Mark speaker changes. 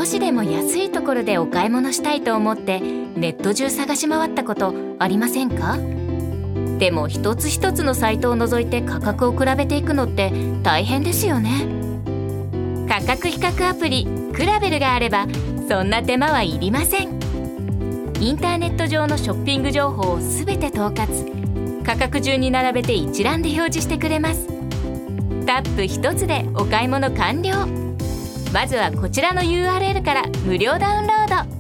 Speaker 1: 少しでも安いところでお買い物したいと思ってネット中探し回ったことありませんか？でも一つ一つのサイトを除いて価格を比べていくのって大変ですよね。価格比較アプリクラベルがあればそんな手間はいりません。インターネット上のショッピング情報をすべて統括、価格順に並べて一覧で表示してくれます。タップ一つでお買い物完了。まずはこちらの URL から無料ダウンロード。